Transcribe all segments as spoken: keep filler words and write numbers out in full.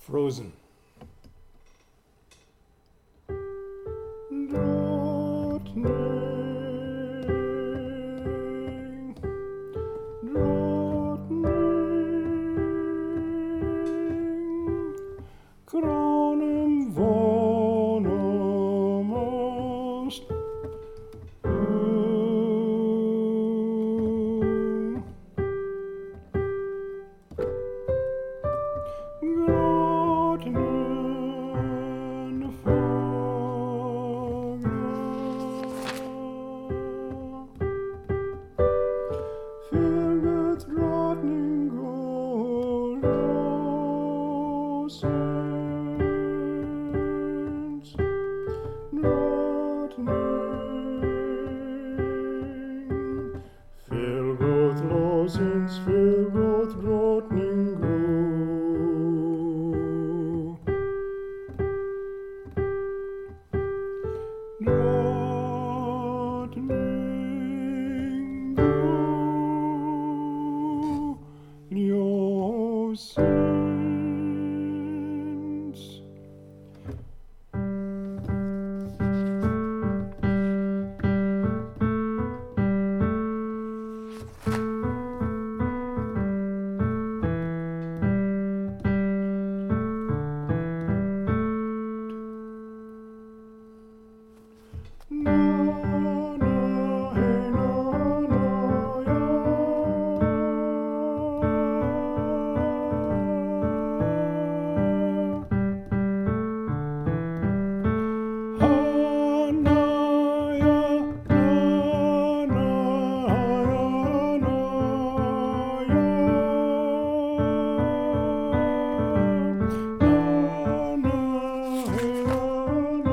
Frozen. Drottning, drottning, kronen vornemast ung. Grottenen fagna, fylget drottning går rosens. Drottning, fylget rosens, fylget drottning går. Drottning god ljósins. Na, na, hey, na, na, ja. Ha, na, ja, na, na, ja, na, ja. Na, na, hey, na, na.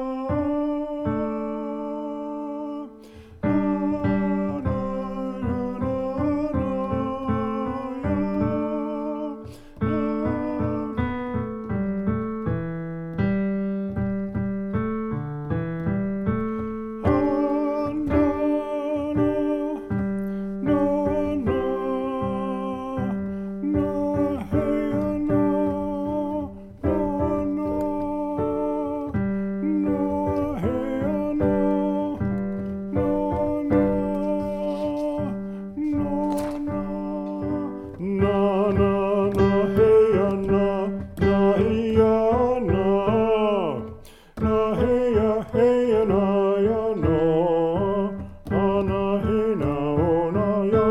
Na, na, na, hey, ya, na, na, hey, ya, na. Na, hey, ya, hey, ya, na, ya, na. Ha, na, hey, na, oh, na, ya.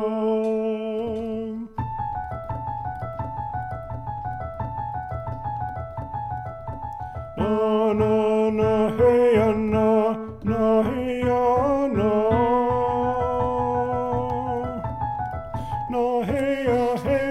Na, na, na, hey, ya, na, na, hey, ya, na. Na, hey, ya, hey.